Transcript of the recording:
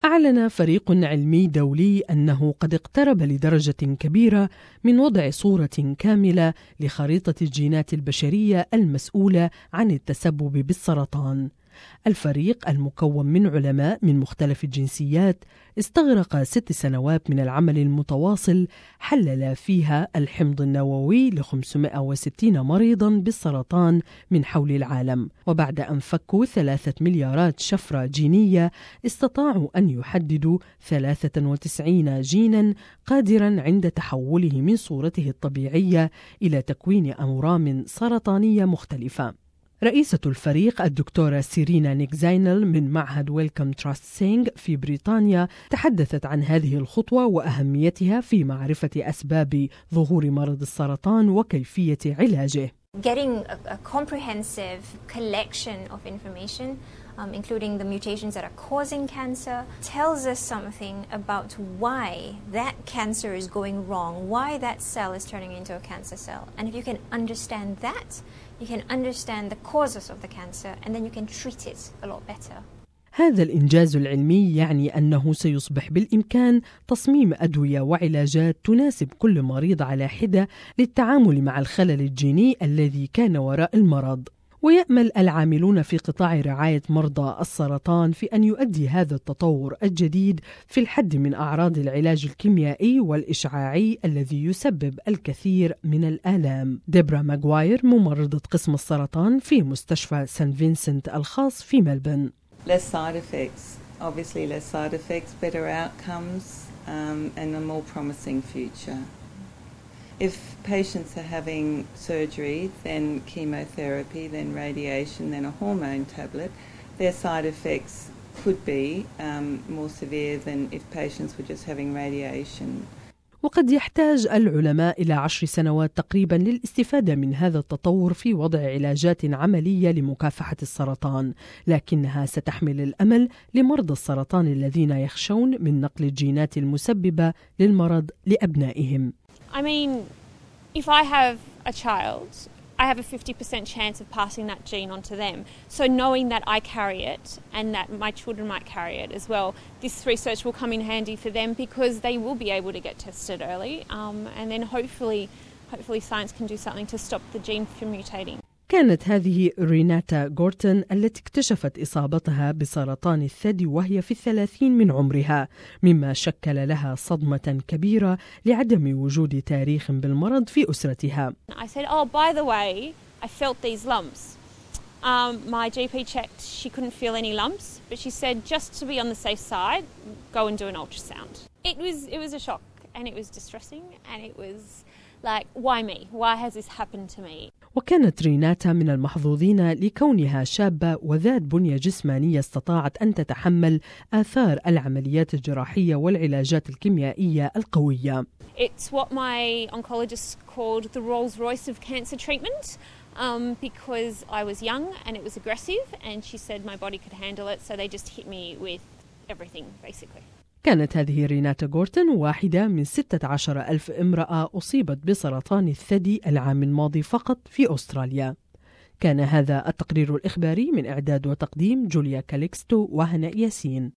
أعلن فريق علمي دولي أنه قد اقترب لدرجة كبيرة من وضع صورة كاملة لخريطة الجينات البشرية المسؤولة عن التسبب بالسرطان. الفريق المكون من علماء من مختلف الجنسيات استغرق 6 سنوات من العمل المتواصل، حلل فيها الحمض النووي ل 560 مريضا بالسرطان من حول العالم، وبعد أن فكوا 3 مليارات شفرة جينية استطاعوا أن يحددوا 93 جينا قادرا عند تحوله من صورته الطبيعية إلى تكوين أورام سرطانية مختلفة. رئيسة الفريق الدكتورة سيرينا نيكزاينل من معهد ويلكم تراست سينغ في بريطانيا تحدثت عن هذه الخطوة وأهميتها في معرفة أسباب ظهور مرض السرطان وكيفية علاجه. Getting a comprehensive collection of information, including the mutations that are causing cancer, tells us something about why that cancer is going wrong, why that cell is turning into a cancer cell. And if you can understand that, you can understand the causes of the cancer, and then you can treat it a lot better. هذا الإنجاز العلمي يعني أنه سيصبح بالإمكان تصميم أدوية وعلاجات تناسب كل مريض على حدة للتعامل مع الخلل الجيني الذي كان وراء المرض. ويأمل العاملون في قطاع رعاية مرضى السرطان في أن يؤدي هذا التطور الجديد في الحد من أعراض العلاج الكيميائي والإشعاعي الذي يسبب الكثير من الآلام. ديبرا ماغواير ممرضة قسم السرطان في مستشفى سان فينسنت الخاص في ملبن. Less side effects, obviously less side effects, better outcomes, and a more promising future. If patients are having surgery, then chemotherapy, then radiation, then a hormone tablet, their side effects could be more severe than if patients were just having radiation. وقد يحتاج العلماء إلى 10 سنوات تقريبا للاستفادة من هذا التطور في وضع علاجات عملية لمكافحة السرطان، لكنها ستحمل الأمل لمرضى السرطان الذين يخشون من نقل الجينات المسببة للمرض لأبنائهم. I mean, if I have a child, I have a 50% chance of passing that gene on to them. So knowing that I carry it and that my children might carry it as well, this research will come in handy for them because they will be able to get tested early, and then hopefully science can do something to stop the gene from mutating. كانت هذه ريناتا غورتن التي اكتشفت إصابتها بسرطان الثدي وهي في 30 من عمرها، مما شكل لها صدمة كبيرة لعدم وجود تاريخ بالمرض في أسرتها. I said, oh, by the way, I felt these lumps. My GP checked, she couldn't feel any lumps, but she said just to be on the safe side, go and do an ultrasound. It was a shock and it was distressing and it was like, why me? Why has this happened to me? وكانت ريناتا من المحظوظين لكونها شابة وذات بنية جسمانية استطاعت أن تتحمل آثار العمليات الجراحية والعلاجات الكيميائية القوية. It's what my oncologist called the Rolls-Royce of cancer treatment, because I was young and it was aggressive, and she said my body could handle it, so they just hit me with everything basically. كانت هذه ريناتا غورتن واحدة من 16,000 امرأة أصيبت بسرطان الثدي العام الماضي فقط في أستراليا. كان هذا التقرير الإخباري من إعداد وتقديم جوليا كاليكستو وهناء ياسين.